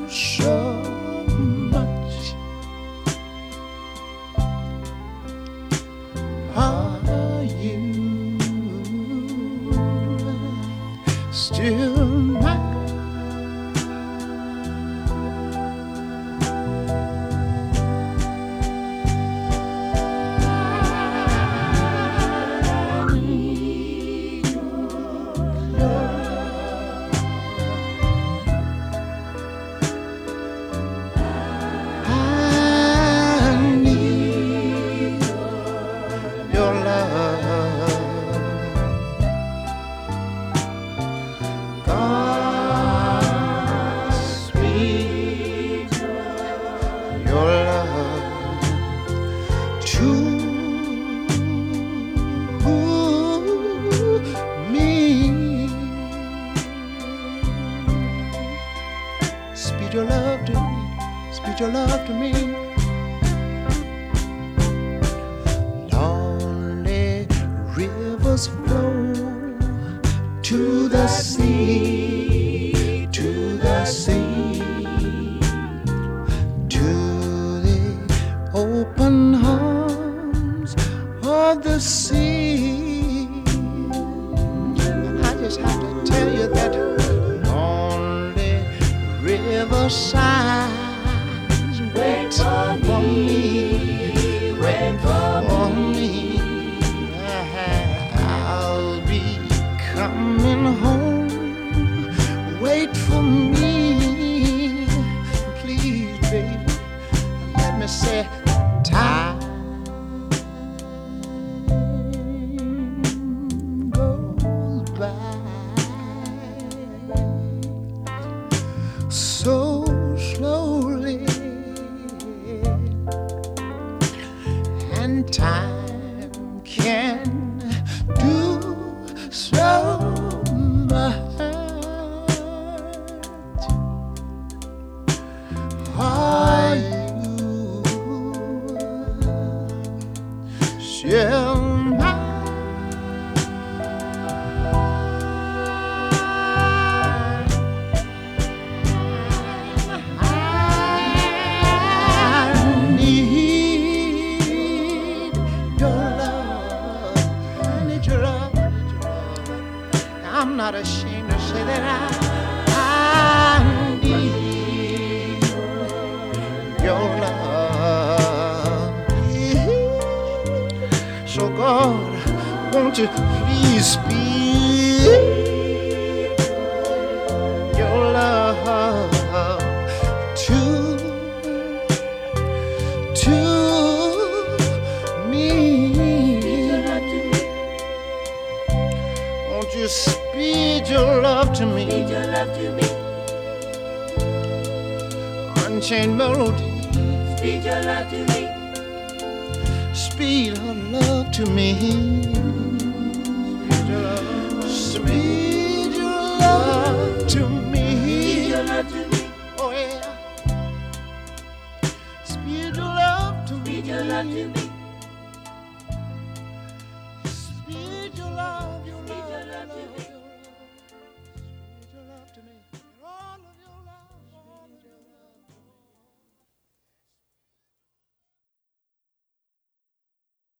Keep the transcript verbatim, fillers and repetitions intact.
so much. Are you still mine? Speed your love to me, speed your love to me. Lonely rivers flow to the sea, to the sea, to the open arms of the sea. I just have to tell you that riversides, wait for me, wait for me. I'll be coming home, wait for me. Please, baby, let me say time goes by so slowly, and time can do so much. Are you still mine? I'm not ashamed to say that I, I need your love. So God, won't you please speak your love to, to me. Won't you speed your love to me? Speed your love to me. Unchained melody. Speed your love to me. Speed her love to me. Speed your love. Speed your love to me. Speed your love to me. Oh yeah. Speed your love to me. Speed your love to me.